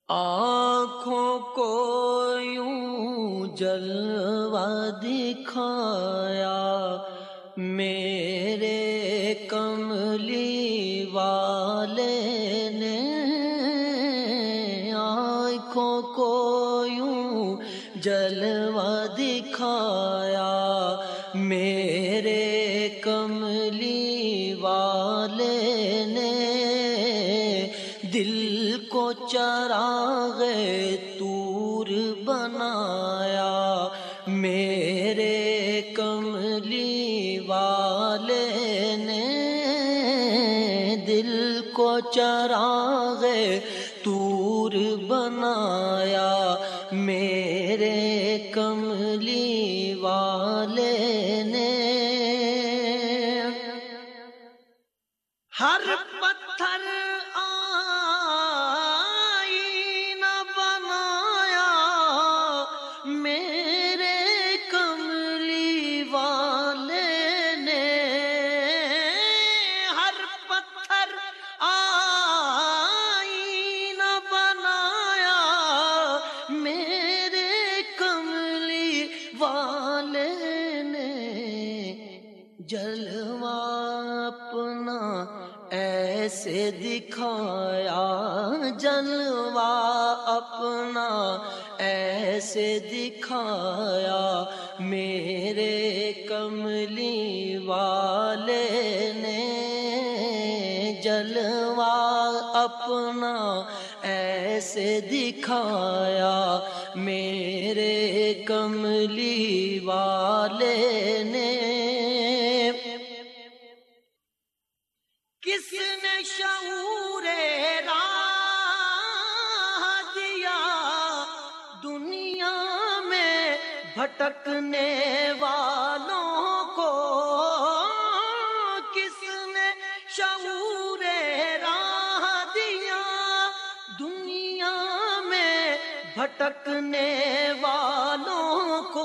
آنکھوں کو یوں جلوہ دکھایا میرے کملی والے نے، آنکھوں کو یوں جلوہ دکھایا میرے کملی والے نے، دل کو چراغ طور بنایا میرے کملی والے نے، دل کو چراغ طور بنایا میرے کملی والے نے، ہر پتھر جلوہ اپنا ایسے دکھایا، جلوہ اپنا ایسے دکھایا میرے کملی والے نے، جلوہ اپنا ایسے دکھایا میرے کملی والے نے، کس نے شعور راہ دیا دنیا میں بھٹکنے والوں کو، کس نے شعور راہ دیا دنیا میں بھٹکنے والوں کو،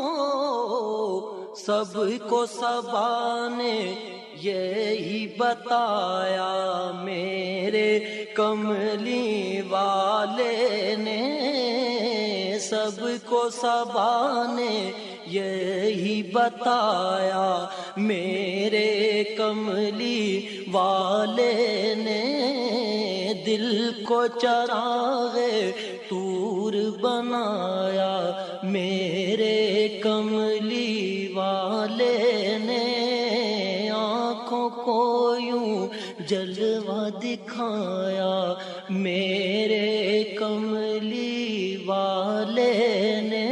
سب کو صبا نے یہی بتایا میرے کملی والے نے، سب کو صبا نے یہی بتایا میرے کملی والے نے، دل کو چراغ طور بنایا میرے کملی والے نے، آنکھوں کو یوں جلوہ دکھایا میرے کملی والے نے۔